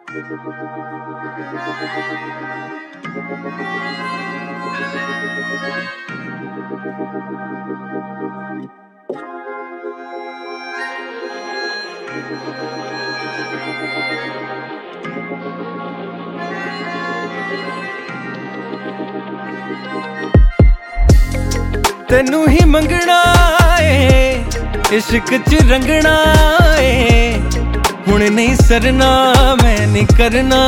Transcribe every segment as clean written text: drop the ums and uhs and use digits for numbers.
तेनू ही मंगना है, इश्क च रंगना है। हुण नहीं सरना, मैं नहीं करना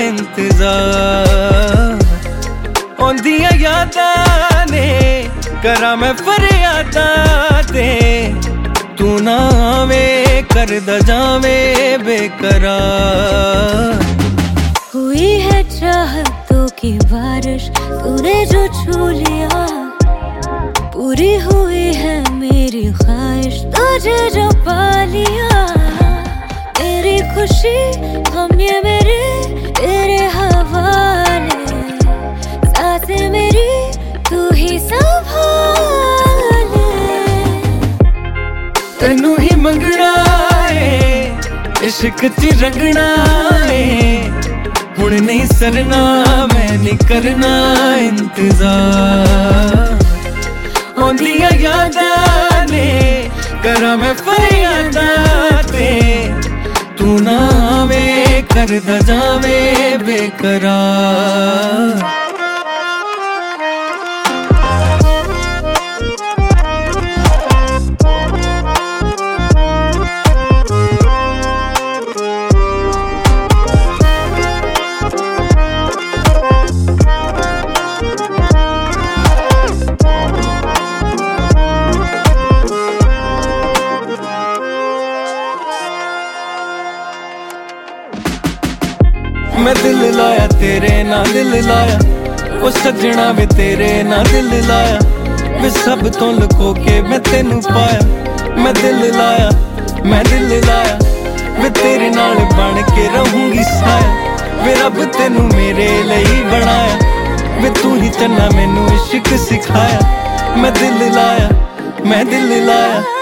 इंतजार। औंदियां यादां ने करा मैं फरियादां ते, तू ना आवे करदा जावे बेकरार। हुई है चाहतों की बारिश, तूने जो छू लिया। पूरी हुई है मेरी ख्वाहिश, तुझे जो पा लिया। तेरी खुशी गम ये मेरे तेरे हवाले, सांसें मेरी तू ही संभाले। तेनू ही मंगना है, इश्क च रंगना है। हुण नहीं सरना, मैं नहीं करना इंतजार। औंदियां यादां ने करा मैं फरियादां ते, तू ना आवे करदा जावे बेकरार। मैं दिल लाया तेरे ना दिल लाया, ओ सजना वे तेरे ना दिल लाया। वे सब तो लुको के मैं तेनू पाया। मैं दिल लाया, मैं दिल लाया, वे तेरे नाल बन के रहूंगी साया। वे रब तेनू मेरे लिए बनाया, वे तू ही चन्ना मैनू इश्क सिखाया। मैं दिल लाया, मैं दिल लाया।